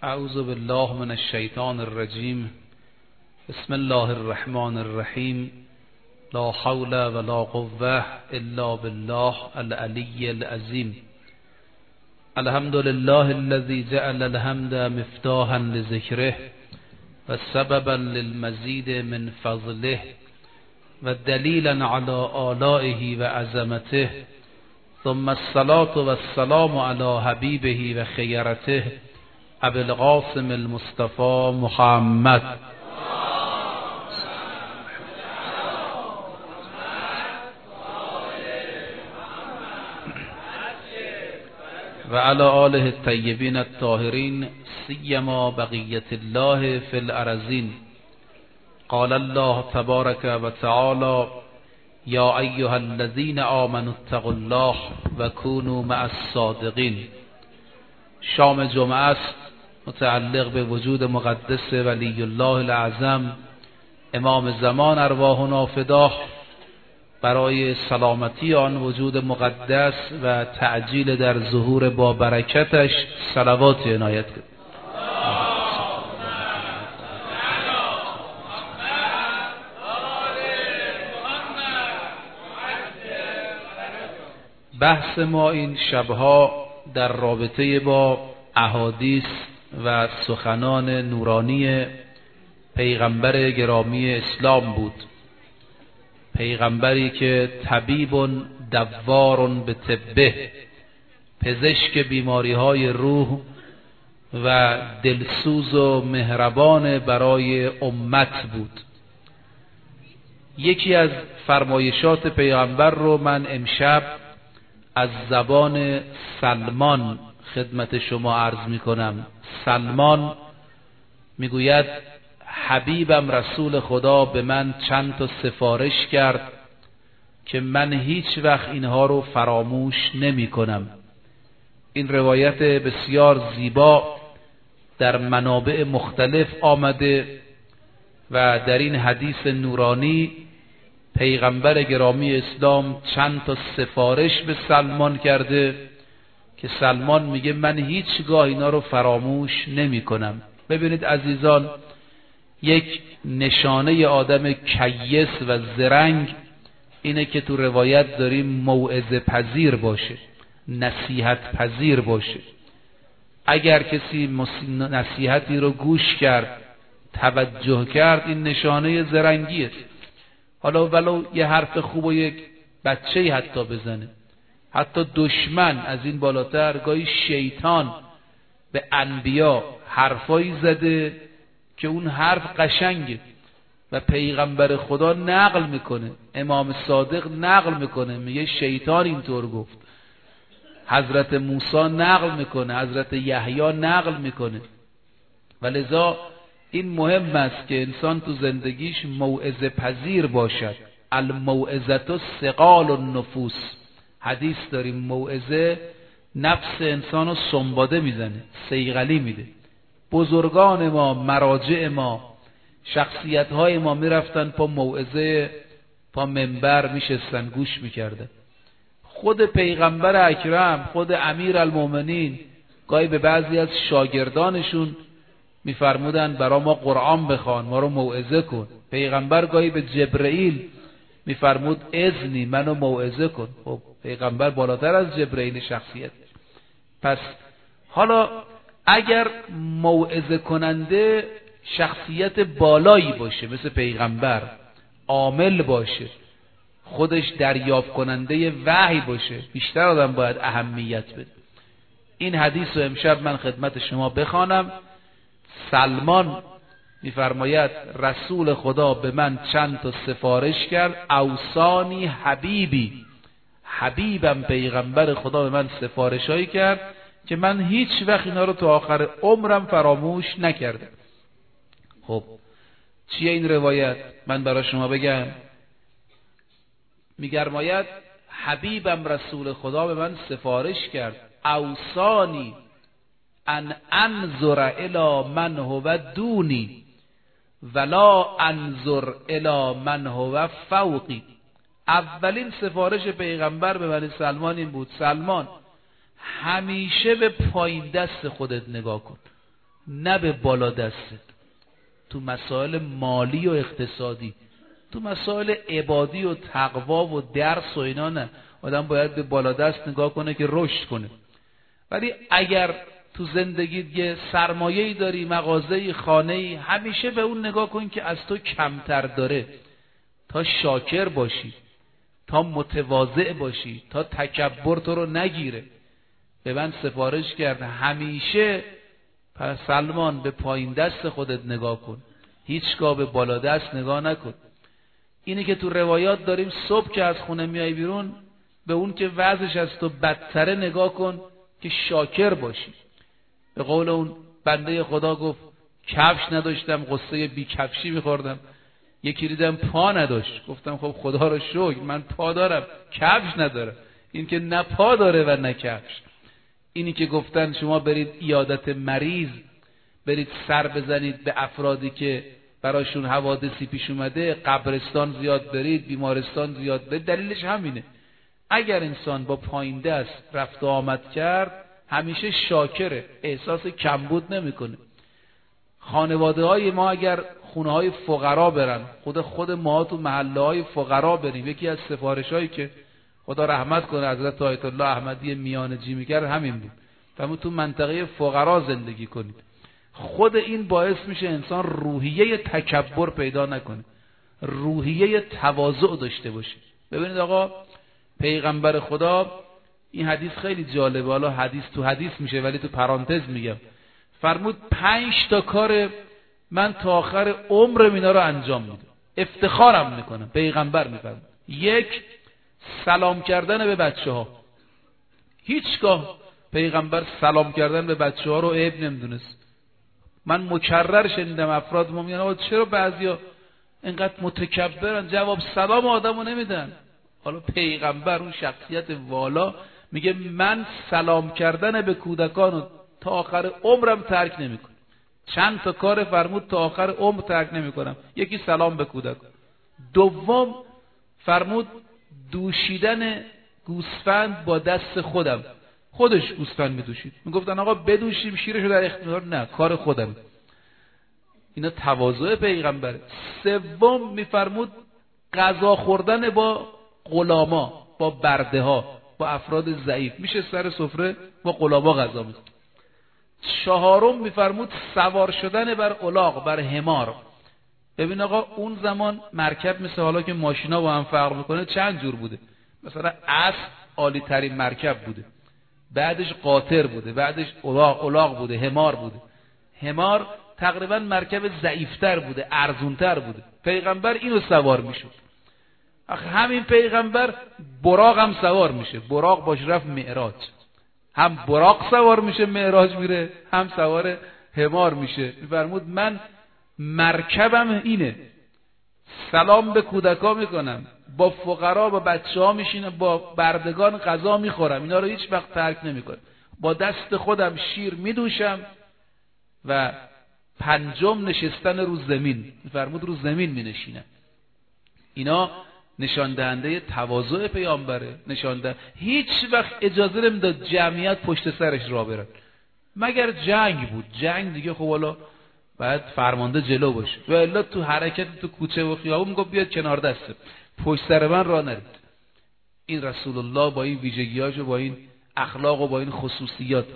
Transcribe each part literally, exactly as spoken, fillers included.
اعوذ بالله من الشیطان الرجیم. بسم الله الرحمن الرحیم. لا حول ولا قوة الا بالله العلی العظیم. الحمد لله الذي جعل الحمد مفتاحا لذكره وسببا للمزيد من فضله ودليلا على آلائه وعظمته، ثم الصلاة والسلام على حبيبه وخيرته ابي القاسم المصطفى محمد وعلى آله الطيبين الطاهرين سيما بقية الله في الأرضين. قال الله تبارك وتعالى: يا أيها الذين آمنوا اتقوا الله وكونوا مع الصادقين. شام جمعه است متعلق به وجود مقدس ولی الله الاعظم امام زمان ارواحنا فداه، برای سلامتی آن وجود مقدس و تعجیل در ظهور با برکتش صلوات عنایت کنید. بحث ما این شبها در رابطه با احادیث و سخنان نورانی پیغمبر گرامی اسلام بود، پیغمبری که طبیب دوار به طبه، پزشک بیماری های روح و دلسوز و مهربان برای امت بود. یکی از فرمایشات پیغمبر رو من امشب از زبان سلمان خدمت شما عرض می کنم. سلمان میگوید حبیبم رسول خدا به من چند تا سفارش کرد که من هیچ وقت اینها رو فراموش نمی کنم. این روایت بسیار زیبا در منابع مختلف آمده و در این حدیث نورانی پیغمبر گرامی اسلام چند تا سفارش به سلمان کرده که سلمان میگه من هیچگاه اینا رو فراموش نمی کنم. ببینید عزیزان، یک نشانه آدم کیس و زرنگ اینه که تو روایت داریم موعظه پذیر باشه، نصیحت پذیر باشه. اگر کسی نصیحتی رو گوش کرد، توجه کرد، این نشانه زرنگیه. حالا ولو یه حرف خوب و یک بچه‌ای حتی بزنه، حتی دشمن از این بالاتر، گاهی شیطان به انبیا حرفایی زده که اون حرف قشنگه و پیغمبر خدا نقل میکنه، امام صادق نقل میکنه، میگه شیطان اینطور گفت. حضرت موسی نقل میکنه، حضرت یحیی نقل میکنه. ولذا این مهم است که انسان تو زندگیش موعظه پذیر باشد. الموعظه ثقال النفوس. حدیث داریم موعظه نفس انسان رو سنباده میزنه، صیقلی میده. بزرگان ما، مراجع ما، شخصیت های ما میرفتن پا موعظه، پا منبر میشستن گوش میکردن. خود پیغمبر اکرم، خود امیر المومنین گاهی به بعضی از شاگردانشون میفرمودن برا ما قرآن بخوان، ما رو موعظه کن. پیغمبر گاهی به جبرئیل میفرمود اذنی، منو موعظه کن. خب پیغمبر بالاتر از جبرئیل شخصیت. پس حالا اگر موعظه کننده شخصیت بالایی باشه مثل پیغمبر، عامل باشه، خودش دریافت کننده وحی باشه، بیشتر آدم باید اهمیت بده. این حدیث رو امشب من خدمت شما بخوانم. سلمان میفرماید رسول خدا به من چند تا سفارش کرد. اوصانی حبیبی، حبیبم پیغمبر خدا به من سفارشایی کرد که من هیچ وقت اینا رو تا آخر عمرم فراموش نکردم. خب چیه این روایت؟ من برای شما بگم. میگرماید حبیبم رسول خدا به من سفارش کرد، اوصانی ان انظر الی من هو دونی ولا انظر الی من هو فوقی. اولین سفارش پیغمبر به بنی سلمان این بود: سلمان همیشه به پایین دست خودت نگاه کن. نه به بالا دستت. تو مسائل مالی و اقتصادی، تو مسائل عبادی و تقوا و درس و اینا نه. آدم باید به بالا دست نگاه کنه که رشد کنه. ولی اگر تو زندگیت یه سرمایه‌ای داری، مغازه‌ای، خانه‌ای، همیشه به اون نگاه کن که از تو کمتر داره، تا شاکر باشی، تا متواضع باشی، تا تکبر تو رو نگیره. به من سفارش کرده همیشه پس سلمان به پایین دست خودت نگاه کن، هیچگاه به بالا دست نگاه نکن. اینی که تو روایات داریم صبح که از خونه میای بیرون به اون که وضعش از تو بدتره نگاه کن که شاکر باشی. به قول اون بنده خدا گفت کفش نداشتم قصه بی کفشی میخوردم، یکی دیدم پا نداشت، گفتم خب خدا رو شکر من پا دارم کفش ندارم. این که نه پا داره و نه کفش. اینی که گفتن شما برید عیادت مریض، برید سر بزنید به افرادی که براشون حوادثی پیش اومده، قبرستان زیاد برید، بیمارستان زیاد برید، دلیلش همینه. اگر انسان با پایین دست رفت و آمد کرد همیشه شاکره، احساس کمبود نمیکنه. خانواده های ما اگر خونه های فقرا برن، خود خود ما تو محله های فقرا بریم، یکی از سفارش هایی که خدا رحمت کنه حضرت آیت الله احمدی میانجی میکرد همین بود، فرمود تو منطقه فقرا زندگی کنید. خود این باعث میشه انسان روحیه تکبر پیدا نکنه، روحیه تواضع داشته باشه. ببینید آقا پیغمبر خدا، این حدیث خیلی جالبه، حالا حدیث تو حدیث میشه ولی تو پرانتز میگم، فرمود پنج تا کار من تا آخر عمرم اینا رو انجام میدم، افتخارم میکنم. پیغمبر میفرمود یک، سلام کردن به بچه ها. هیچگاه پیغمبر سلام کردن به بچه ها رو عیب نمیدونست. من مکرر شنیدم افراد ما میگن آقا چرا بعضیا اینقدر متکبرن جواب سلام آدمو نمیدن. حالا پیغمبر اون شخصیت والا میگه من سلام کردن به کودکان تا آخر عمرم ترک نمیکنم. چند تا کار فرمود تا آخر عمر ترک نمیکنم. یکی سلام به کودکان. دوم فرمود دوشیدن گوسفند با دست خودم. خودش گوسفند میدوشید، میگفتن آقا بدوشیم شیرشو در اختیار، نه کار خودم. اینا تواضع پیغمبره. سوم میفرمود غذا خوردن با غلاما، با برده ها، با افراد ضعیف، میشه سر سفره با غلاما غذا میخورد. چهارم میفرمود سوار شدن بر الاغ، بر حمار. ببین آقا اون زمان مرکب مثل حالا که ماشینا با هم فرق میکنه چند جور بوده. مثلا اسب عالی ترین مرکب بوده، بعدش قاطر بوده، بعدش الاغ الاغ بوده، حمار بوده. حمار تقریبا مرکب ضعیفتر بوده، ارزونتر بوده. پیغمبر اینو سوار میشد. آخه همین پیغمبر براق هم سوار میشه، براق باش رفت معراج، هم براق سوار میشه معراج میره، هم سوار حمار میشه. میفرمود من مرکبم اینه، سلام به کودکا میکنم، با فقرا با بچه ها میشینم، با بردگان غذا میخورم، اینا رو هیچ وقت ترک نمیکنم، با دست خودم شیر میدوشم و پنجم نشستن رو زمین. میفرمود رو زمین مینشینم. اینا نشان دهنده تواضع پیامبره، نشان دهنده هیچ وقت اجازه نمیداد جمعیت پشت سرش را برن، مگر جنگ بود. جنگ دیگه خب حالا باید فرمانده جلو باشه، و الا تو حرکت تو کوچه و خیابون میگه بیاد کنار دسته، پشت سر من راه نرید. این رسول الله با این ویژگیاش و با این اخلاق و با این خصوصیاتش،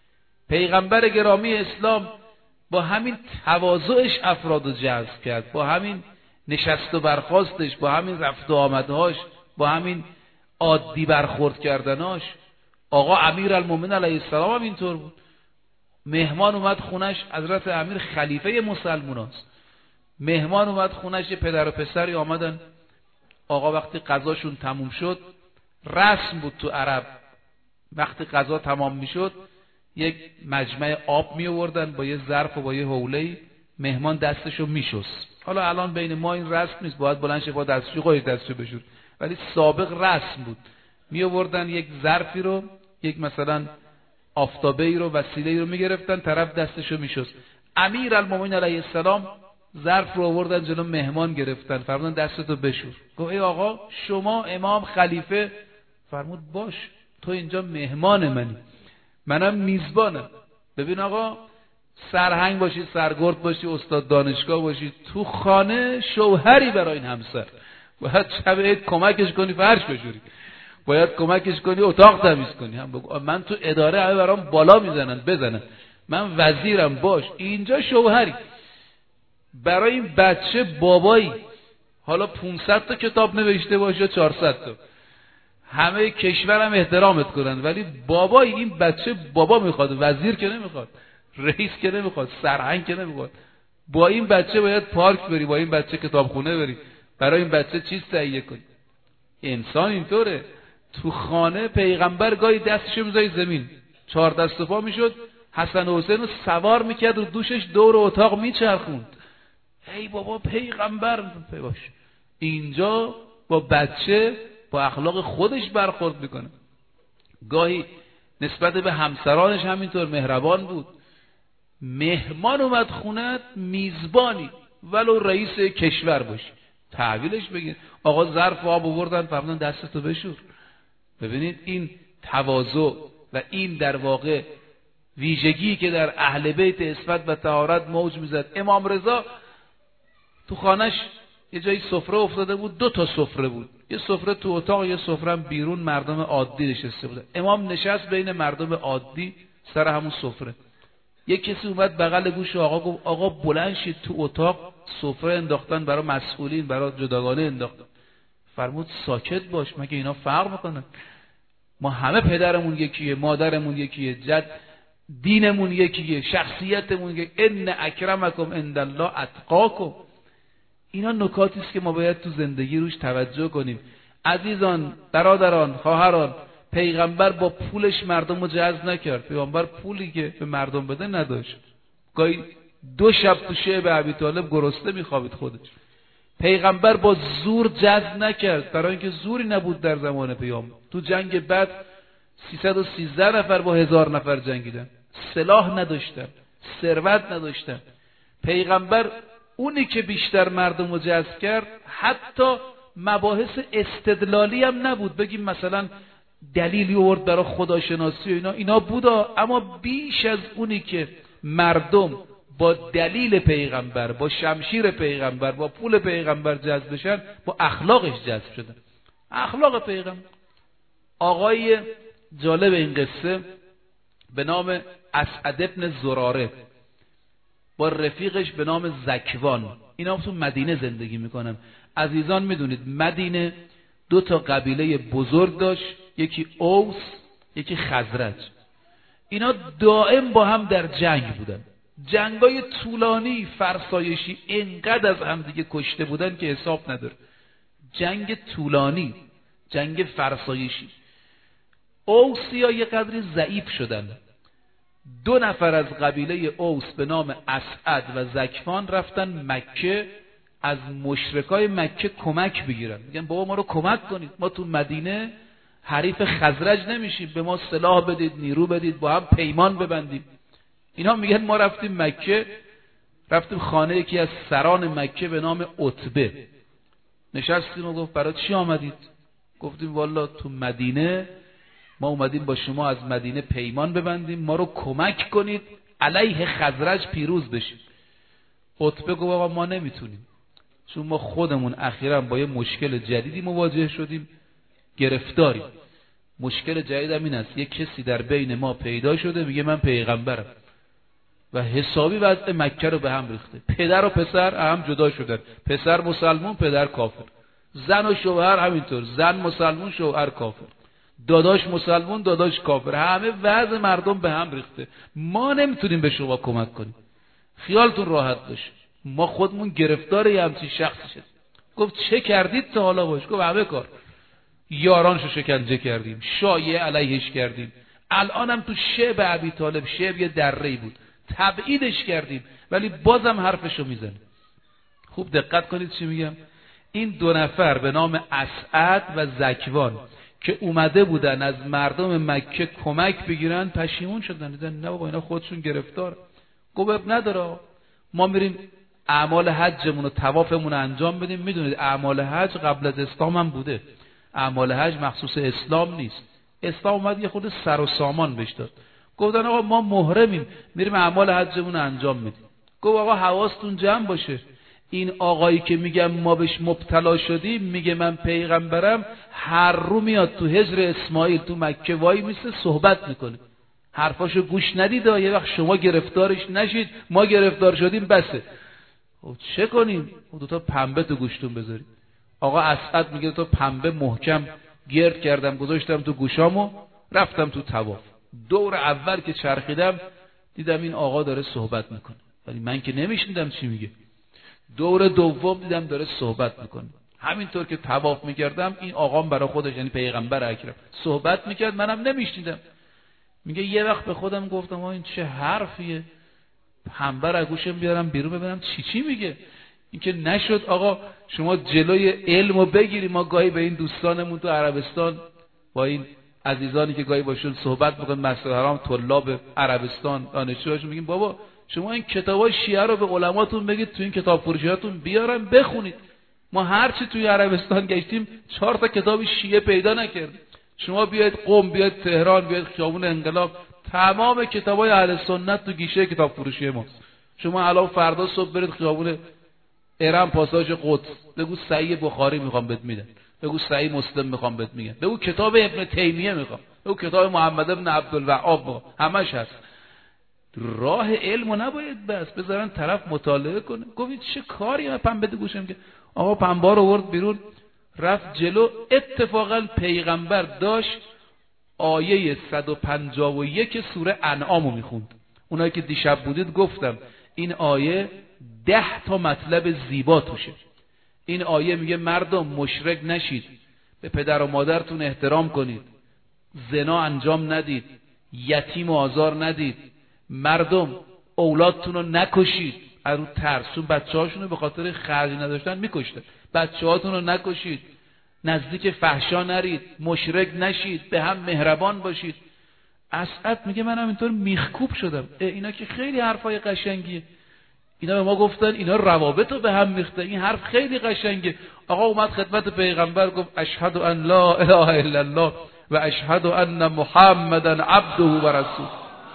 پیغمبر گرامی اسلام با همین تواضعش افراد رو جذب کرد، با همین نشست و برخاستش، با همین رفت و آمدهاش، با همین عادی برخورد کردناش. آقا امیرالمومنین علیه السلام هم اینطور بود. مهمان اومد خونش، حضرت امیر خلیفه مسلماناست، مهمان اومد خونش، یه پدر و پسری آمدن. آقا وقتی غذاشون تموم شد، رسم بود تو عرب وقتی غذا تمام میشد یک مجمع آب می آوردن با یه ظرف و با یه حوله‌ای، مهمان دستشو میشست. حالا الان بین ما این رسم نیست، باید بلند شه با دستشو خودش دستشو بشور، ولی سابق رسم بود. می آوردن یک ظرفی رو، یک مثلا آفتابه‌ای رو، وسیله‌ای رو میگرفتن، طرف دستشو میشست. امیرالمومنین علیه السلام ظرف رو آوردن جلو مهمان گرفتن، فرمودن دستتو بشور. گفت ای آقا شما امام خلیفه؟ فرمود باش، تو اینجا مهمان منی، منم میزبانم. ببین آقا سرهنگ باشی، سرگرد باشی، استاد دانشگاه باشی، تو خانه شوهری برای این همسر. باید شب عید کمکش کنی فرش بشوری، باید کمکش کنی اتاق تمیز کنی. هم بگو من تو اداره همه برام بالا میزنن بزنن، من وزیرم باش. اینجا شوهری برای این بچه بابایی. حالا پانصد تا کتاب نوشته باشه یا چهارصد تا، همه کشورم احترامت کنن، ولی بابای این بچه بابا میخواد، وزیر که نمیخواد، رئیس که نمیخواد، سرهنگ که نمیخواد. با این بچه باید پارک بری، با این بچه کتابخونه بری، برای این بچه چیز تهیه کنی. انسان اینطوره. تو خانه پیغمبر گاهی دستشو میذاری زمین، چهار دست و پا میشد، حسن و حسین رو سوار میکرد و دوشش دور اتاق میچرخوند. ای بابا پیغمبر باش. اینجا با بچه با اخلاق خودش برخورد میکنه. گاهی نسبت به همسرانش همینطور مهربان بود. مهمان اومد خونت، میزبانی ولو رئیس کشور باشی، تحویلش بگیر. آقا ظرف آب آوردن، فرمودن دستتو بشور. ببینید این تواضع و این در واقع ویژگی که در اهل بیت عصمت و طهارت موج میزد. امام رضا تو خانش یه جایی سفره افتاده بود، دو تا سفره بود، یه سفره تو اتاق، یه سفره بیرون، مردم عادی نشسته بودن. امام نشست بین مردم عادی سر همون سفره. یه کسی اومد بغل گوش آقا گفت آقا بلند شید، تو اتاق سفره انداختن برای مسئولین، برای جداگانه انداختن. فرمود ساکت باش، مگه اینا فرق میکنن؟ ما همه پدرمون یکیه، مادرمون یکیه، جد دینمون یکیه، شخصیتمون یکیه. ان اکرمکم عند الله اتقاکم. اینا نکاتی است که ما باید تو زندگی روش توجه کنیم. عزیزان، برادران، خواهران، پیغمبر با پولش مردم رو جذب نکرد. پیغمبر پولی که به مردم بده نداشت. گاهی دو شب تو شعب ابی طالب گرسنه میخوابید خودش. پیغمبر با زور جذب نکرد، برای اینکه زوری نبود در زمان پیامبر. تو جنگ بدر سیصد و سیزده نفر با هزار نفر جنگیدن، سلاح نداشتن، ثروت نداشتن. پیغمبر اونی که بیشتر مردم رو جذب کرد، حتی مباحث استدلالی هم نبود، بگیم مثلا دلیلی آورد برای خداشناسی و اینا اینا بودا، اما بیش از اونی که مردم با دلیل پیغمبر، با شمشیر پیغمبر، با پول پیغمبر جذب بشن، با اخلاقش جذب شدن. اخلاق پیغمبر. آقای جالب این قصه به نام اسعد ابن زراره با رفیقش به نام زکوان، اینا تو مدینه زندگی میکنن. عزیزان میدونید مدینه دو تا قبیله بزرگ داشت، یکی اوس، یکی خزرج. اینا دائم با هم در جنگ بودن، جنگای طولانی فرسایشی، اینقدر از هم دیگه کشته بودن که حساب نداره. جنگ طولانی، جنگ فرسایشی. اوسیا یه قدری ضعیف شدن. دو نفر از قبیله اوس به نام اسعد و زکوان رفتن مکه، از مشرکای مکه کمک بگیرن. میگن بابا ما رو کمک کنید، ما تو مدینه حریف خزرج نمیشیم، به ما سلاح بدید، نیرو بدید، با هم پیمان ببندیم. اینا میگن ما رفتیم مکه، رفتیم خانه یکی از سران مکه به نام عتبه، نشستیم و گفت برای چی آمدید؟ گفتیم والا تو مدینه ما اومدیم با شما از مدینه پیمان ببندیم، ما رو کمک کنید علیه خزرج پیروز بشیم. عتبه گفت آقا ما نمیتونیم، چون ما خودمون اخیراً با یه مشکل جدیدی مواجه شدیم، گرفتاریم. مشکل جدیدم این است یک کسی در بین ما پیدا شده میگه من پیغمبرم و حسابی وضع مکه رو به هم ریخته. پدر و پسر هم جدا شدن، پسر مسلمون، پدر کافر. زن و شوهر همینطور، زن مسلمون، شوهر کافر. داداش مسلمون، داداش کافر. همه وضع مردم به هم ریخته. ما نمیتونیم به شما کمک کنیم، خیالتون راحت باشه، ما خودمون گرفتار یه همچین شخصی شدیم. گفت چه کردید تا حالا باش؟ گفت همه کار. یارانشو شکنجه کردیم، شایعه علیهش کردیم، الانم تو شعب ابی طالب، شعب یه دره‌ای بود، تبعیدش کردیم، ولی بازم حرفشو میزنه. خوب دقت کنید چی میگم. این دو نفر به نام اسعد و زکوان که اومده بودن از مردم مکه کمک بگیرن، پشیمون شدن، دیدن نه بابا اینا خودشون گرفتار. گفت نداره، ما میریم اعمال حجمون و طوافمون رو انجام بدیم. میدونید اعمال حج قبل از اسلام هم بوده، اعمال حج مخصوص اسلام نیست. اسلام اومد یه خود سر و سامان بهش داد. گفتن آقا ما محرمیم میریم اعمال حجمون انجام میدیم. گفت آقا حواستون جمع باشه، این آقایی که میگم ما بهش مبتلا شدیم میگه من پیغمبرم، هر رو میاد تو حجر اسماعیل تو مکه وای میسه صحبت میکنه، حرفاشو گوش ندید، یه وقت شما گرفتارش نشید ما گرفتار شدیم بسه. خب چه کنیم؟ دو تا پنبه تو گوشتون بذارید. آقا اسعد میگه تو پنبه محکم گرد کردم گذاشتم تو گوشامو، رفتم تو طواف. دور اول که چرخیدم دیدم این آقا داره صحبت میکنه، ولی من که نمیشنیدم چی میگه. دور دوم دیدم داره صحبت میکنه. همینطور که طواف میکردم این آقام برای خودش یعنی پیغمبر اکرم صحبت میکرد، منم نمیشنیدم. میگه یه وقت به خودم گفتم آ این چه حرفیه، پنبه را گوشم بیارم بیرون ببینم چی چی میگه. این که نشد آقا شما جلوی علمو بگیری. ما گاهی به این دوستانمون تو عربستان با این عزیزانی که گاهی باشون صحبت میکنن، مسجد حرام طلاب عربستان دانشجوهاشون، میگیم بابا شما این کتابای شیعه رو به علماتون بگید تو این کتاب فروشیاتون بیارن بخونید. ما هرچی توی عربستان گشتیم چهار تا کتاب شیعه پیدا نکردیم. شما بیاید قم، بیاید تهران، بیاید خیابون انقلاب، تمام کتابای اهل سنت تو گیشه کتاب فروشی ماست. شما الان فردا صبح برید خیابون ارم پاساژ قدس، بگو صحیح بخاری میخوام بهت میدن، بگو صحیح مسلم میخوام بهت میگن، بگو کتاب ابن تیمیه میخوام، بگو کتاب محمد ابن عبدالوهاب، همش هست. راه علمو نباید بس بذارن طرف مطالعه کنه. گفت چه کاری من پنبه تو گوشم که آقا پنبه رو آورد بیرون رفت جلو. اتفاقا پیغمبر داشت آیه صد و پنجاه و یک سوره انعامو میخوند. اونایی که دیشب بودید گفتم این آیه ده تا مطلب زیبا توشه. این آیه میگه مردم مشرک نشید، به پدر و مادرتون احترام کنید، زنا انجام ندید، یتیم و آزار ندید، مردم اولادتون رو نکشید. از اون ترسون بچه هاشون رو به خاطر خرج نداشتن میکشتن. بچه هاتون رو نکشید، نزدیک فحشا نرید، مشرک نشید، به هم مهربان باشید. اسعد میگه منم اینطور میخکوب شدم. اینا که خیلی حرفای قشنگیه. اینا به ما گفتن اینا روابط رو به هم میخته، این حرف خیلی قشنگه. آقا اومد خدمت پیغمبر گفت اشهد ان لا اله الا الله و اشهد ان محمدن عبده و رسوله.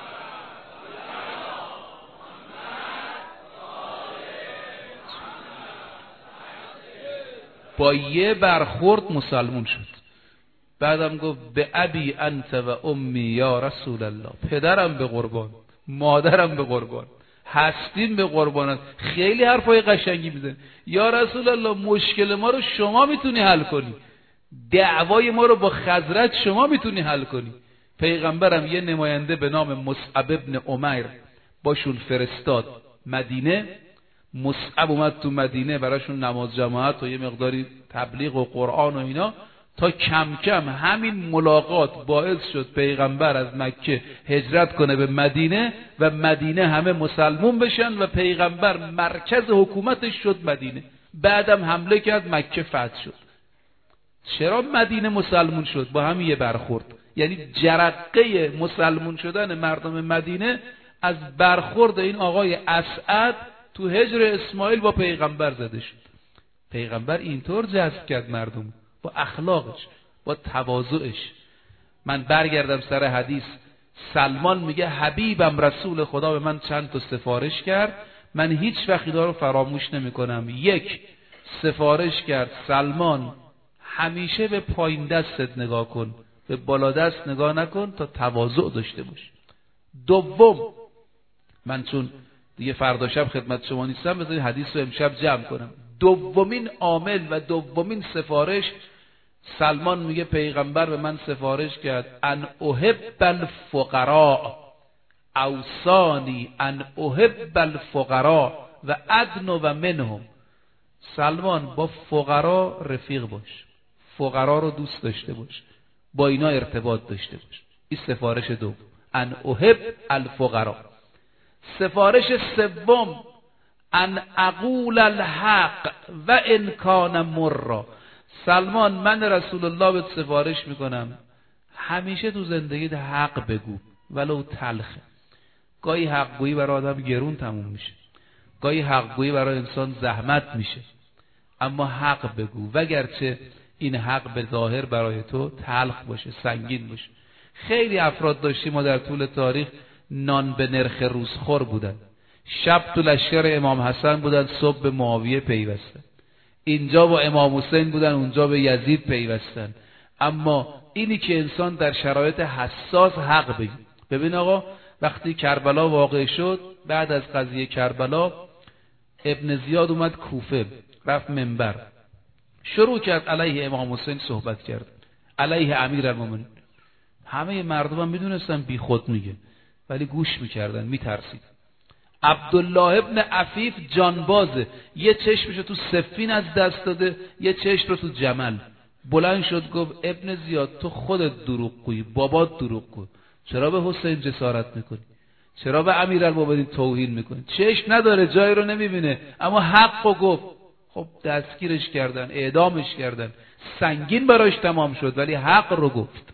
با یه برخورد مسلمون شد. بعدم گفت به ابی انت و امی یا رسول الله، پدرم به قربان، مادرم به قربان، هستیم به قربانت. خیلی حرفای قشنگی میزنه. یا رسول الله مشکل ما رو شما میتونی حل کنی، دعوای ما رو با خزرج شما میتونی حل کنی. پیغمبرم یه نماینده به نام مصعب ابن عمیر باشون فرستاد مدینه. مصعب اومد تو مدینه براشون نماز جماعت و یه مقداری تبلیغ و قرآن و اینا، تا کم کم همین ملاقات باعث شد پیغمبر از مکه هجرت کنه به مدینه و مدینه همه مسلمون بشن و پیغمبر مرکز حکومتش شد مدینه. بعدم حمله کرد مکه فتح شد. چرا مدینه مسلمون شد؟ با همین یه برخورد. یعنی جرقه مسلمون شدن مردم مدینه از برخورد این آقای اسعد تو حجر اسماعیل با پیغمبر زده شد. پیغمبر اینطور جذب کرد مردم با اخلاقش، با تواضعش. من برگردم سر حدیث. سلمان میگه حبیبم رسول خدا به من چند تا سفارش کرد، من هیچ وقت اینا رو فراموش نمی کنم. یک، سفارش کرد سلمان همیشه به پایین دستت نگاه کن، به بالا دست نگاه نکن تا تواضع داشته باش. دوم، من چون دیگه فردا شب خدمت شما نیستم بذارید حدیث رو امشب جمع کنم. دومین عامل و دومین سفارش، سلمان میگه پیغمبر به من سفارش کرد ان احب الفقراء، اوصانی ان احب الفقراء و ادنو و منهم. سلمان با فقرا رفیق باش، فقرا رو دوست داشته باش، با اینا ارتباط داشته باش. این سفارش دوم، ان احب الفقراء. سفارش سوم، ان اقول الحق و ان کان مرا. سلمان من رسول الله بهت سفارش میکنم همیشه تو زندگیت حق بگو ولو تلخه. گاهی حق گویی برای آدم گرون تموم میشه، گاهی حق گویی برای انسان زحمت میشه، اما حق بگو وگرچه این حق به ظاهر برای تو تلخ باشه، سنگین باشه. خیلی افراد داشتیم ما در طول تاریخ نان به نرخ روزخور بودن. شب تو لشکر امام حسن بودن، صبح به معاویه پیوستن. اینجا با امام حسین بودن، اونجا به یزید پیوستن. اما اینی که انسان در شرایط حساس حق بگه. ببین آقا، وقتی کربلا واقع شد، بعد از قضیه کربلا ابن زیاد اومد کوفه، رفت منبر، شروع کرد علیه امام حسین صحبت کرد، علیه امیرالمومنین. همه مردم هم میدونستن بی خود میگه، ولی گوش میکردن، میترسید. عبدالله ابن عفیف جانبازه، یه چشمشو تو سفین از دست داده، یه چشم رو تو جمل. بلند شد گفت ابن زیاد تو خودت دروغ گویی، بابات دروغ گوی. چرا به حسین جسارت میکنی؟ چرا به امیرالمومنین توهین میکنی؟ چشم نداره، جایی رو نمیبینه، اما حقو گفت. خب دستگیرش کردن، اعدامش کردن، سنگین براش تمام شد، ولی حق رو گفت.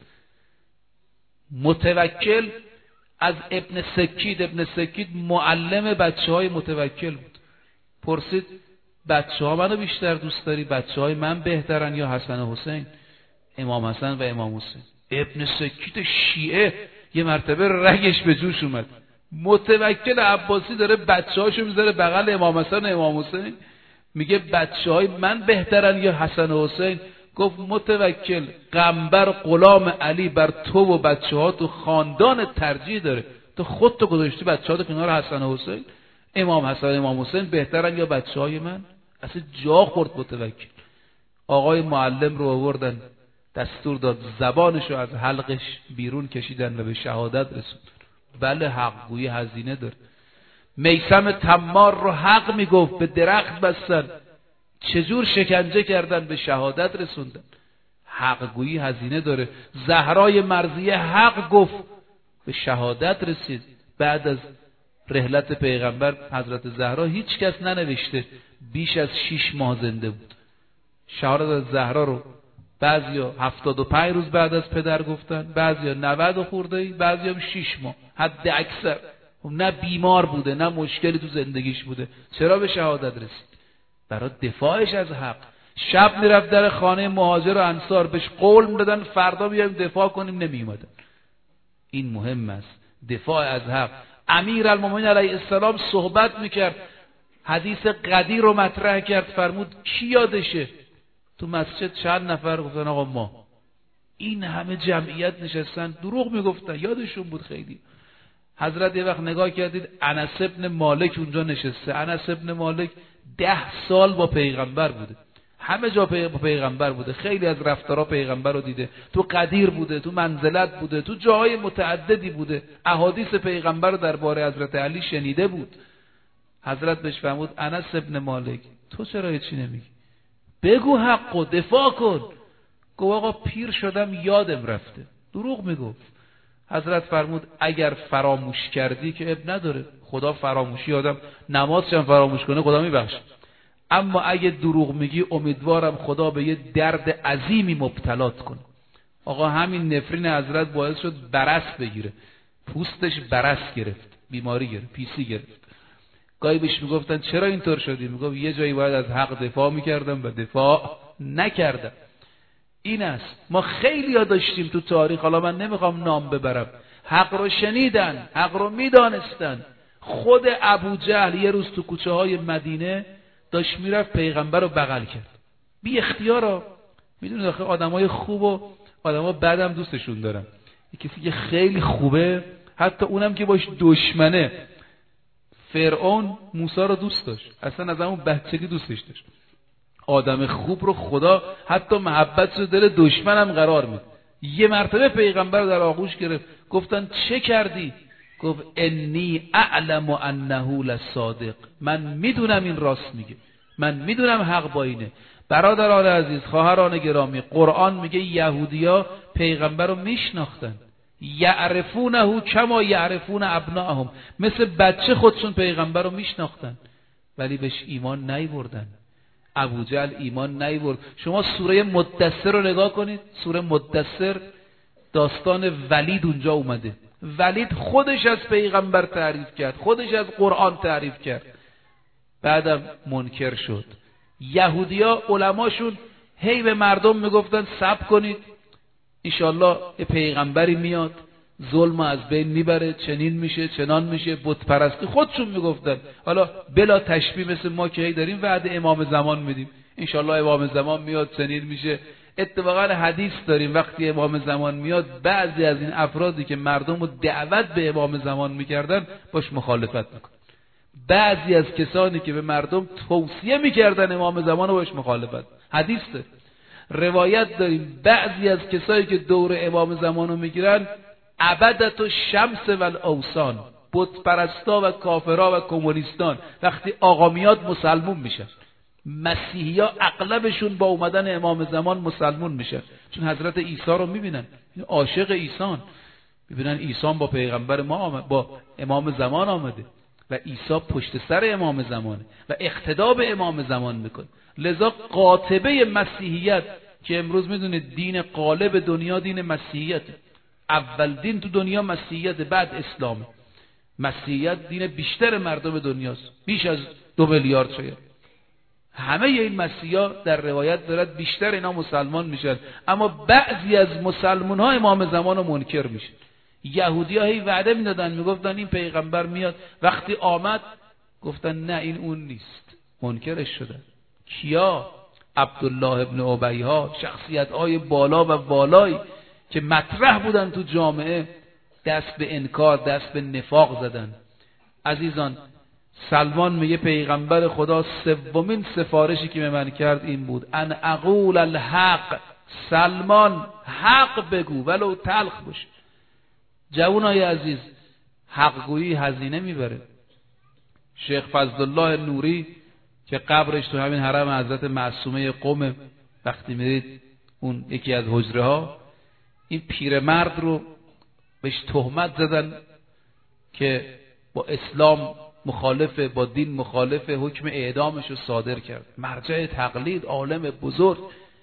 متوکل از ابن سکید، ابن سکید معلم بچه های متوکل بود. پرسید بچه ها منو بیشتر دوست داری، بچه های من بهترن یا حسن و حسین؟ امام حسن و امام حسین. ابن سکید شیعه یه مرتبه رگش به جوش اومد. متوکل عباسی داره بچه هاشو میذاره بغل امام حسن و امام حسین، میگه بچه های من بهترن یا حسن و حسین؟ گفت متوکل قنبر غلام علی بر تو و بچه ها تو خاندان ترجیح داره، تو خود تو گذاشتی بچه ها تو کنار حسن و حسین؟ امام حسن و امام حسین بهترن یا بچه های من؟ اصلا جا خورد متوکل. آقای معلم رو آوردن، دستور داد زبانشو از حلقش بیرون کشیدن و به شهادت رسوند. بله حق گویی هزینه داره. میثم تمار رو حق میگفت، به درخت بستن، چجور شکنجه کردن، به شهادت رسوندن. حق گویی هزینه داره. زهرای مرضیه حق گفت، به شهادت رسید. بعد از رحلت پیغمبر حضرت زهرا هیچ کس ننوشته بیش از شش ماه زنده بود. شهادت زهرا رو بعضیا هفتاد و پنج روز بعد از پدر گفتن، بعضیا نود و خورده‌ای، بعضیا شش ماه حد اکثر. نه بیمار بوده، نه مشکلی تو زندگیش بوده، چرا به شهادت رسید؟ برای دفاعش از حق. شب میرفت در خانه مهاجر و انصار، بهش قول میدادن فردا بیایم دفاع کنیم، نمیومدن. این مهم است، دفاع از حق. امیرالمومنین علیه السلام صحبت میکرد، حدیث قدیر رو مطرح کرد، فرمود کی یادشه؟ تو مسجد چند نفر گفتن آقا ما. این همه جمعیت نشستن، دروغ میگفتن، یادشون بود خیلی. حضرت یه وقت نگاه کردید انس ابن مالک اونجا نشسته. انس ابن مالک ده سال با پیغمبر بوده، همه جا پی... با پیغمبر بوده، خیلی از رفتارا پیغمبر رو دیده، تو قدیر بوده، تو منزلت بوده، تو جاهای متعددی بوده، احادیث پیغمبر رو درباره حضرت علی شنیده بود. حضرت بهش فرمود انس ابن مالک تو چرا هیچی نمیگی؟ بگو حقو، دفاع کن. گفت آقا پیر شدم یادم رفته. دروغ میگفت. حضرت فرمود اگر فراموش کردی که اب نداره، خدا فراموشی آدم نمازش هم فراموش کنه خدا میبخشه، اما اگه دروغ میگی امیدوارم خدا به یه درد عظیمی مبتلات کنه. آقا همین نفرین حضرت باعث شد برس بگیره، پوستش برس گرفت، بیماری گرفت، پیسی گرفت. گاهی بهش میگفتن چرا اینطور شدی؟ میگفت یه جایی باید از حق دفاع میکردم و دفاع نکردم. این است. ما خیلی ها داشتیم تو تاریخ، حالا من نمیخوام نام ببرم، حق رو شنیدن، حق رو میدانستن. خود ابو جهل یه روز تو کوچه های مدینه داشت میرفت، پیغمبر رو بغل کرد بی اختیارا. میدونید آخه آدمای خوب و آدما بدم دوستشون دارن. کسی که خیلی خوبه، حتی اونم که باش دشمنه، فرعون موسی رو دوست داشت، اصلا از همون بچگی دوستش داشت. آدم خوب رو خدا حتی محبت رو دل دشمنم قرار میده. یه مرتبه پیغمبر رو در آغوش گرفت، گفتن چه کردی؟ گفت انی اعلم انه لصادق، من میدونم این راست میگه، من میدونم حق با اینه. برادران عزیز، خواهران گرامی، قرآن میگه یهودیا پیغمبر رو میشناختن، یعرفونه کما یعرفون ابناءهم، مثل بچه خودشون پیغمبر رو میشناختن، ولی بهش ایمان نیاوردن. ابو جهل ایمان نیاورد. شما سوره مدثر رو نگاه کنید، سوره مدثر داستان ولید اونجا اومده. ولید خودش از پیغمبر تعریف کرد، خودش از قرآن تعریف کرد، بعدم منکر شد. یهودیا علماشون هی به مردم میگفتن صبر کنید، انشالله یه پیغمبری میاد ظلم از بین میبره، چنین میشه چنان میشه. بت پرستی خودشون میگفتن، حالا بلا تشبیه مثل ما که هی داریم وعده امام زمان میدیم، انشالله امام زمان میاد چنین میشه. اتفاقا حدیث داریم وقتی امام زمان میاد بعضی از این افرادی که مردم رو دعوت به امام زمان میکردن باش مخالفت میکنن، بعضی از کسانی که به مردم توصیه میکردن امام زمان رو باش مخالفت. حدیث داریم، روایت داریم بعضی از کسایی که دور امام زمان رو میگیرن عبدت و شمس و الاوثان، بت پرستا و کافرا و کمونیستان، وقتی آقا میاد مسلمون میشن. مسیحی ها اغلبشون با اومدن امام زمان مسلمون میشن، چون حضرت عیسی رو میبینن، عاشق عیسی، میبینن عیسی با پیغمبر ما آمد، با امام زمان آمده و عیسی پشت سر امام زمانه و اقتدا به امام زمان میکنه. لذا قاطبه مسیحیت که امروز میدونید دین غالب دنیا دین مسیحیت، اول دین تو دنیا مسیحیت، بعد اسلام. مسیحیت دین بیشتر مردم دنیاست، بیش از دو میلیارد شاید. همه این مسیحا در روایت دارد بیشتر اینا مسلمان میشن، اما بعضی از مسلمان ها امام زمان رو منکر میشن. یهودی ها هی وعده میدادن، میگفتن این پیغمبر میاد، وقتی آمد گفتن نه این اون نیست، منکرش شدن. کیا؟ عبدالله ابن ابی ها، شخصیت های بالا و والایی که مطرح بودن تو جامعه، دست به انکار دست به نفاق زدن. عزیزان، سلمان میگه پیغمبر خدا سومین سفارشی که به من کرد این بود، ان اقول الحق، سلمان حق بگو ولو تلخ باشه. جوانای عزیز، حق گویی هزینه میبره. شیخ فضلالله نوری که قبرش تو همین حرم حضرت معصومه قم، وقتی میرید اون یکی از حجره ها، این پیرمرد رو بهش تهمت زدن که با اسلام مخالفه، با دین مخالفه، حکم اعدامش رو صادر کرد. مرجع تقلید، عالم بزرگ.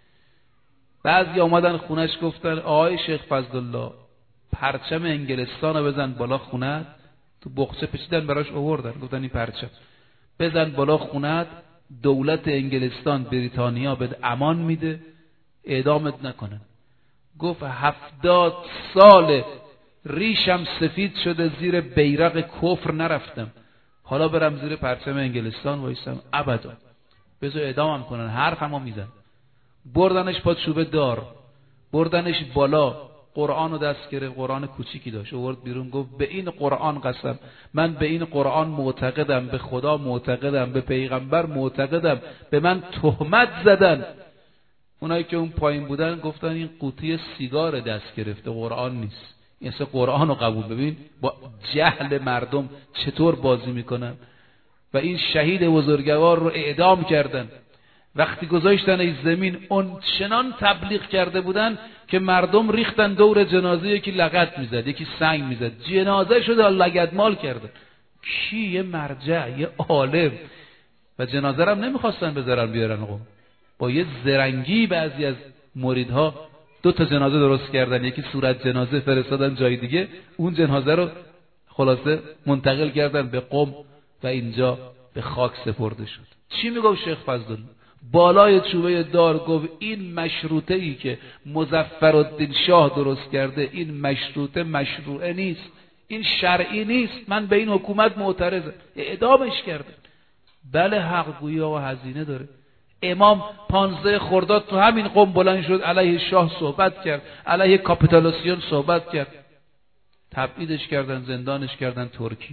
بعضی آمدن خونش گفتن آقای شیخ فضلالله پرچم انگلستان رو بزن بالا خونت، تو بخچه پیچیدن براش آوردن، گفتن این پرچم بزن بالا خونت، دولت انگلستان بریتانیا به امان میده، اعدامت نکنن. گفت هفتاد سال ریشم سفید شده زیر بیرق کفر نرفتم، حالا برم زیر پرچم انگلستان وایسم؟ ابدا، بذار اعدامم کنن. حرفمو میزن. بردنش پا چوبه دار، بردنش بالا، قرآن رو دست گرفت، قرآن کوچیکی داشت، آورد بیرون، گفت به این قرآن قسم، من به این قرآن معتقدم، به خدا معتقدم، به پیغمبر معتقدم، به من تهمت زدن. اونایی که اون پایین بودن گفتن این قوطی سیگار دست گرفته، قرآن نیست. این اصلا قرآن رو قبول. ببین با جهل مردم چطور بازی میکنن. و این شهید بزرگوار رو اعدام کردن. وقتی گذاشتن ای زمین، اون چنان تبلیغ کرده بودن که مردم ریختن دور جنازه، یکی لگد میزد، یکی سنگ میزد، جنازه شده لگدمال کرده. کی؟ یه مرجع، یه عالم. و جنازه رو هم نمیخواستن بذارن بیارن قم. با یه زرنگی بعضی از مریدها دو تا جنازه درست کردن، یکی صورت جنازه فرستادن جای دیگه، اون جنازه رو خلاصه منتقل کردن به قم و اینجا به خاک سپرده شد. چی میگفت شیخ فضلالله؟ بالای چوبه دار گفت این مشروطه ای که مظفرالدین شاه درست کرده، این مشروطه مشروعه نیست، این شرعی نیست، من به این حکومت معترضم. اعدامش کرده. بله، حق گویی و هزینه داره. امام پانزده خرداد تو همین قم بلند شد، علیه شاه صحبت کرد، علیه کاپیتولاسیون صحبت کرد. تبعیدش کردن، زندانش کردن ترکیه.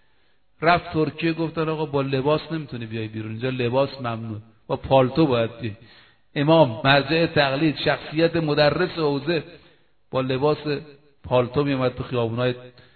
رفت ترکیه، گفتن آقا با لباس نمیتونی بیای بیرون، اینجا لباس ممنوع، با پالتو باید بیای. امام مرجع تقلید، شخصیت مدرس حوزه، با لباس پالتو میومد تو خیابونای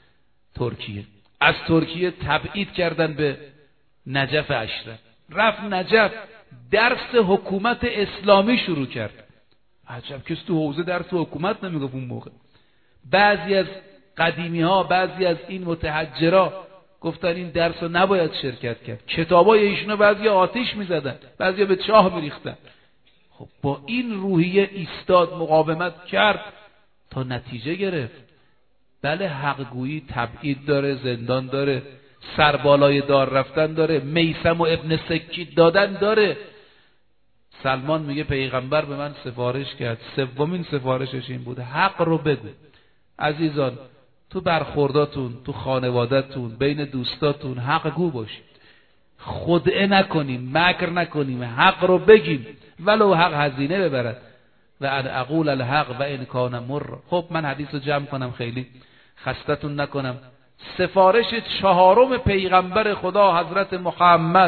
ترکیه. از ترکیه تبعید کردن به نجف اشرف. رفت نجف، درس حکومت اسلامی شروع کرد. عجب کسی تو حوزه درس حکومت نمیگفت اون موقع. بعضی از قدیمی ها، بعضی از این متحجرا گفتن این درس رو نباید شرکت کرد. کتابای ایشونو بعضی آتیش میزدن، بعضی به چاه میریختن. خب با این روحیه ایستاد، مقاومت کرد تا نتیجه گرفت. بله، حق گویی تبعید داره، زندان داره، سربالای دار رفتن داره، میثم و ابن سکید دادن داره. سلمان میگه پیغمبر به من سفارش کرد، سومین سفارشش این بود حق رو بگو. عزیزان تو برخورداتون، تو خانوادهتون، بین دوستاتون حق گو باشید، خدعه نکنیم، مکر نکنیم، حق رو بگیم ولو حق هزینه ببرد و ان اقول الحق و ان کان مر. خب من حدیث رو جمع کنم خیلی خستتون نکنم. سفارش چهارم پیغمبر خدا حضرت محمد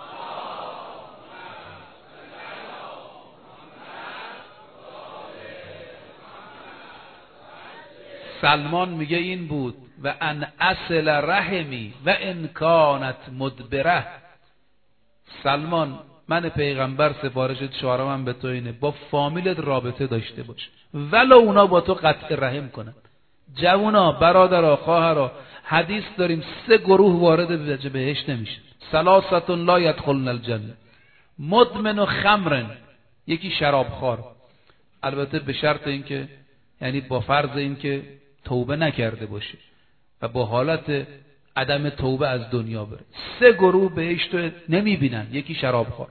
سلمان میگه این بود و ان اصل رحمی و ان کانت مدبره. سلمان من پیغمبر سفارش چهارمم به تو اینه با فامیلت رابطه داشته باش ولو اونا با تو قطع رحم کنن. جوونا، برادرها، خواهرها، حدیث داریم سه گروه وارد بهشت نمیشه. ثلاثه لا يدخلن الجنه، مدمن خمر، یکی شرابخوار، البته به شرط اینکه یعنی با فرض اینکه توبه نکرده باشه و با حالت عدم توبه از دنیا بره. سه گروه بهشت رو نمیبینن. یکی شرابخوار،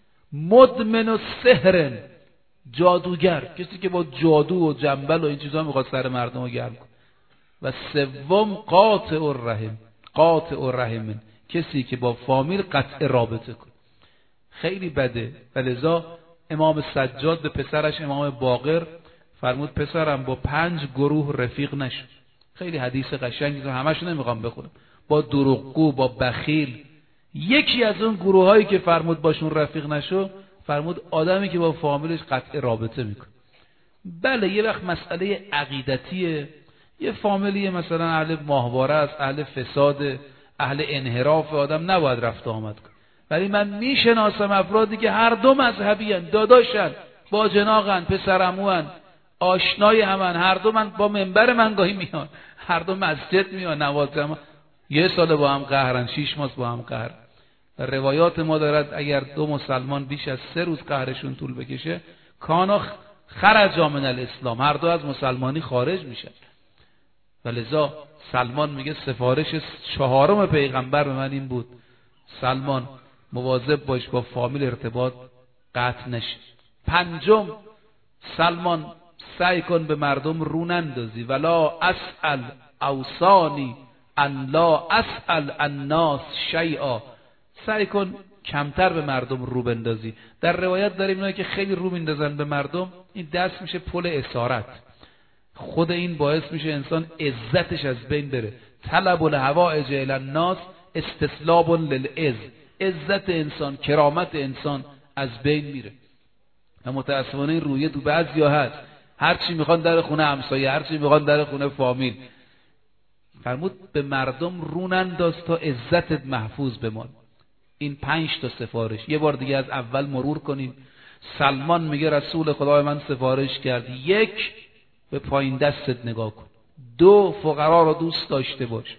مدمن و سحرن، جادوگر، کسی که با جادو و جنبل و این چیزا میخواد سر مردم رو گرم کنه. و سوم قاطع الرحم، قاطع الرحم، کسی که با فامیل قطع رابطه کنه. خیلی بده. ولذا امام سجاد به پسرش امام باقر فرمود پسرم با پنج گروه رفیق نشو. خیلی حدیث قشنگی رو همه‌شو نمیخوام بخونم. با دروغگو، با بخیل. یکی از اون گروه هایی که فرمود باشون رفیق نشو، فرمود آدمی که با فامیلش قطع رابطه میکنه. بله یه وقت مسئله عقیدتیه، یه فامیلی مثلا اهل ماهواره است، اهل فساد، اهل انحراف، آدم نباید رفت آمد کنه. ولی من میشناسم افرادی که هر دو مذهبی هن، داداشن، با جناقن، پسرعموان، آشنای همن، هر دو من با منبر من گاهی میان، هر دو مسجد میان، نماز جماعت، یه سال با هم قهرن، شیش ماه با هم قهر. روایات ما دارد اگر دو مسلمان بیش از سه روز قهرشون طول بکشه کانا خرج من الاسلام، هر دو از مسلمانی خارج میشن. ولذا سلمان میگه سفارش چهارم پیغمبر به من این بود سلمان مواظب باش با فامیل ارتباط قطع نشی. پنجم سلمان سعی کن به مردم رو نندازی ولا اسأل اوصانی ان لا اسأل الناس شیئا، سعی کن کمتر به مردم رو بندازی. در روایت داریم اونایی که خیلی رو میندازن به مردم این دست میشه پل اسارت، خود این باعث میشه انسان عزتش از بین بره. طلب الحوائج الی الناس استسلاب للعز، عزت انسان، کرامت انسان از بین میره. و متاسفانه این رویه تو بعضیا هست، هر چی میخوان در خونه همسایه، هر چی میخوان در خونه فامیل. فرمود به مردم رو ننداز تا عزتت محفوظ بمان. این پنج تا سفارش یه بار دیگه از اول مرور کنیم. سلمان میگه رسول خدا من سفارش کرد، یک به پایین دستت نگاه کن، دو فقرا رو دوست داشته باش،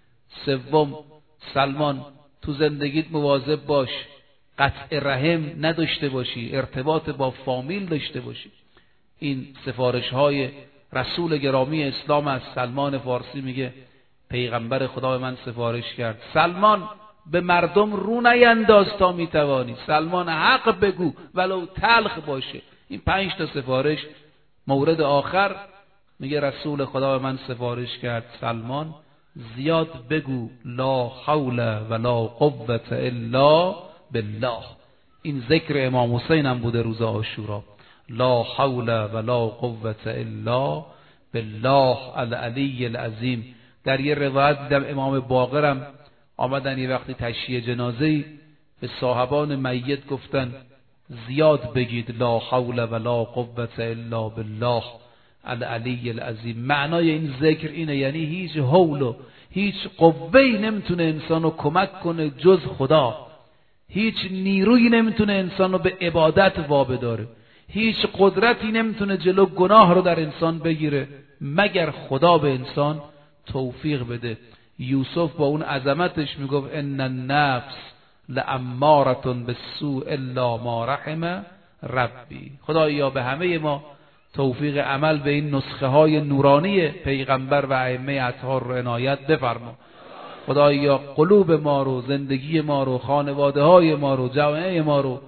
سوم سلمان تو زندگیت مواظب باش قطع رحم نداشته باشی، ارتباط با فامیل داشته باشی. این سفارش های رسول گرامی اسلام از سلمان فارسی میگه پیغمبر خدا به من سفارش کرد سلمان به مردم رو نینداز تا میتوانی، سلمان حق بگو ولو تلخ باشه. این پنج تا سفارش. مورد آخر میگه رسول خدا به من سفارش کرد سلمان زیاد بگو لا حول ولا قوة الا بالله. این ذکر امام حسین هم بوده روز عاشورا، لا حول ولا قوة الا بالله العلی العظیم. در یه روایت دیدم امام باقرم آمدن یه وقتی تشییع جنازه‌ای به صاحبان میت گفتن زیاد بگید لا حول ولا قوة الا بالله العلی العظیم. معنای این ذکر اینه یعنی هیچ حول و هیچ قوه‌ای نمیتونه انسانو کمک کنه جز خدا، هیچ نیرویی نمیتونه انسانو به عبادت وابداره، هیچ قدرتی نمیتونه جلو گناه رو در انسان بگیره مگر خدا به انسان توفیق بده. یوسف با اون عظمتش میگفت ان النفس لاماره بالسوء الا ما رحم ربی. خدایا به همه ما توفیق عمل به این نسخه های نورانی پیغمبر و ائمه اطهار رو عنایت بفرما. خدایا قلوب ما رو، زندگی ما رو، خانواده های ما رو، جامعه ما رو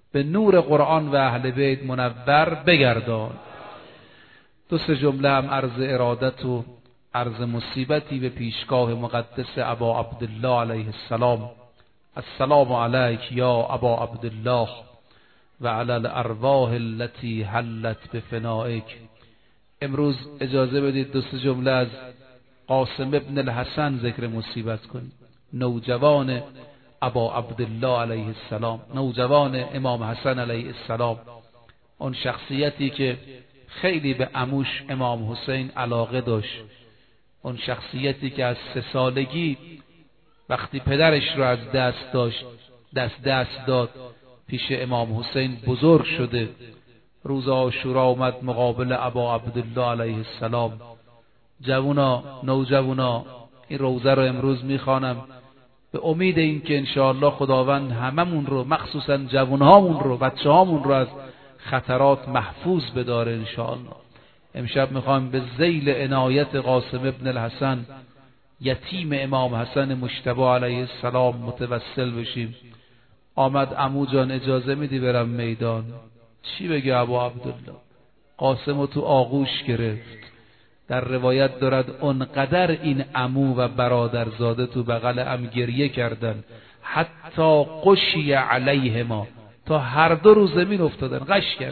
به نور قرآن و اهل بیت منور بگردان. دو سه جمله هم عرض ارادت و عرض مصیبتی به پیشگاه مقدس ابا عبدالله علیه السلام. السلام علیک یا ابا عبدالله و علی الارواح التي حلت بفنائک. امروز اجازه بدید دو سه جمله از قاسم ابن الحسن ذکر مصیبت کنیم. نوجوان ابا عبدالله علیه السلام، نوجوان امام حسن علیه السلام، اون شخصیتی که خیلی به عموش امام حسین علاقه داشت، اون شخصیتی که از سه سالگی وقتی پدرش رو از دست داشت دست دست داد پیش امام حسین بزرگ شده. روز عاشورا اومد مقابل ابا عبدالله علیه السلام. جوونا، نوجوانا، این روزه رو امروز میخوانم به امید این که انشاءالله خداوند هممون رو، مخصوصا جوانهامون رو، بچه‌هامون رو از خطرات محفوظ بداره انشاءالله. امشب میخوایم به ذیل عنایت قاسم ابن الحسن یتیم امام حسن مجتبی علیه السلام متوسل بشیم. آمد عمو جان اجازه میدی برم میدان؟ چی بگه ابا عبدالله؟ قاسم رو تو آغوش گرفت. در روایت دارد اونقدر این عمو و برادرزاده تو بغل ام گریه کردن حتی قشی علیهما، تا هر دو رو زمین افتادن، غش کرد.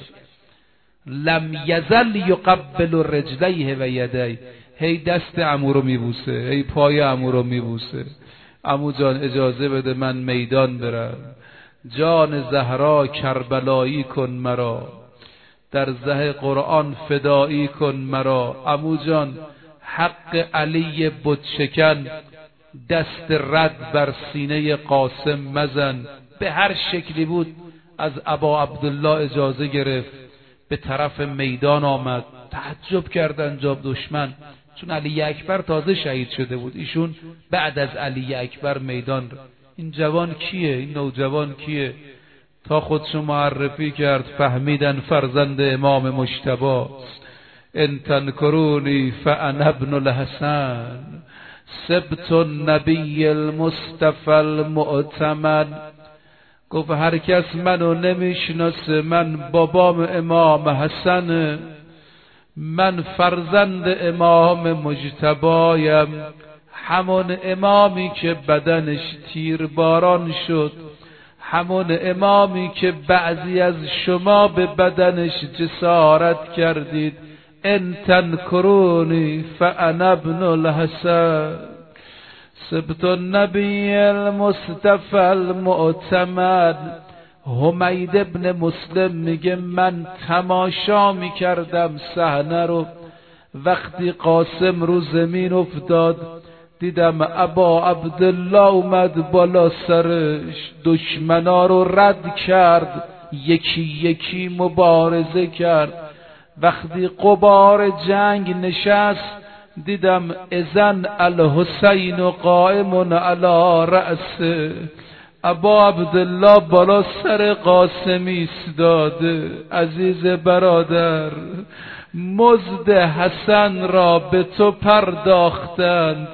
لم یزل یقبل رجلیه و یدیه، هی دست عمو رو میبوسه، هی پای عمو رو میبوسه. عمو جان اجازه بده من میدان برم. جان زهرا کربلایی کن مرا، در زه قرآن فدایی کن مرا. عمو جان حق علی بتشکن، دست رد بر سینه قاسم مزن. به هر شکلی بود از ابا عبدالله اجازه گرفت، به طرف میدان آمد. تعجب کردن جاب دشمن، چون علی اکبر تازه شهید شده بود، ایشون بعد از علی اکبر میدان. این جوان کیه؟ این نوجوان کیه؟ تا خودشو معرفی کرد فهمیدن فرزند امام مجتبی. ان تنکرونی فانا ابن الحسن سبت النبی المصطفى المؤتمن. گفت هر کس منو نمیشناسه، من بابام امام حسن، من فرزند امام مجتبایم، همون امامی که بدنش تیرباران شد، همون امامی که بعضی از شما به بدنش جسارت کردید. ان تنکرونی فانا ابن الحسن سبت النبی المصطفى المؤتمن. حمید ابن مسلم میگه من تماشا میکردم صحنه رو، وقتی قاسم رو زمین افتاد دیدم ابا عبدالله اومد بالا سرش، دشمنا رو رد کرد، یکی یکی مبارزه کرد. وقتی غبار جنگ نشست دیدم اذن الحسین قائم علی رأسه، ابا عبدالله بالا سر قاسم ایستاده. عزیز برادر، مزد حسن را به تو پرداختند،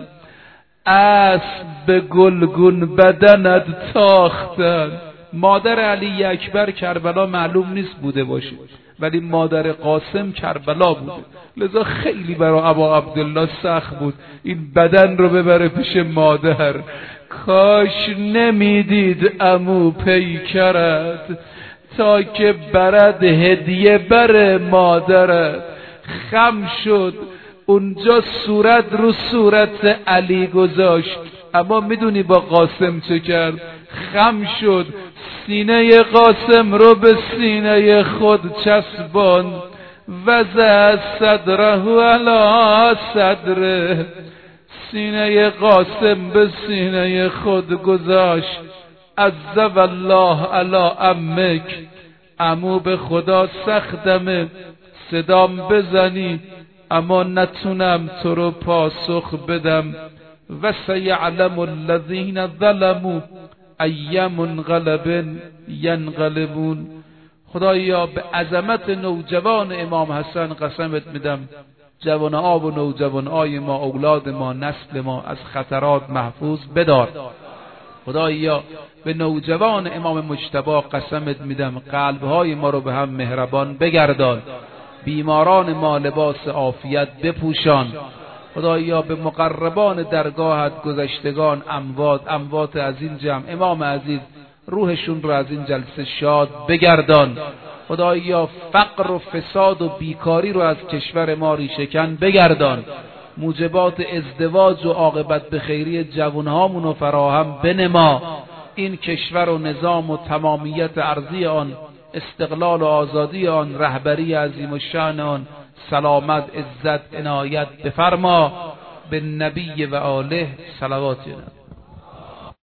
اسب به گلگون بدنت تاختند. مادر علی اکبر کربلا معلوم نیست بوده باشه، ولی مادر قاسم کربلا بوده، لذا خیلی برای ابا عبدالله سخت بود این بدن رو ببره پیش مادر. کاش نمیدید عمو پیکرت تا که برد هدیه بر مادرت. خم شد اونجا صورت رو صورت علی گذاشت، اما میدونی با قاسم چه کرد؟ خم شد سینه قاسم رو به سینه خود چسبان، وضع صدره علی صدره، سینه قاسم به سینه خود گذاشت. عذب الله علی عمک، عمو به خدا سختمه صدام بزنی اما نتونم تو رو پاسخ بدم. و سیعلم الذین ظلموا ای منقلب ینقلبون. خدایا به عظمت نوجوان امام حسن قسمت میدم، جوان آب و نوجوان آی ما، اولاد ما، نسل ما از خطرات محفوظ بدار. خدایا به نوجوان امام مجتبی قسمت میدم قلبهای ما رو به هم مهربان بگردان، بیماران ما لباس عافیت بپوشان. خدایا به مقربان درگاهت گذشتگان اموات اموات از این جمع امام عزیز روحشون رو از این جلسه شاد بگردان. خدایا فقر و فساد و بیکاری رو از کشور ما ریشه‌کن بگردان. موجبات ازدواج و عاقبت به خیری جوانهامون رو فراهم بنما. این کشور و نظام و تمامیت ارضی آن، استقلال و آزادی آن، رهبری عظیم الشأن آن، سلامت، عزت، عنایت بفرما. به نبی و آله صلوات.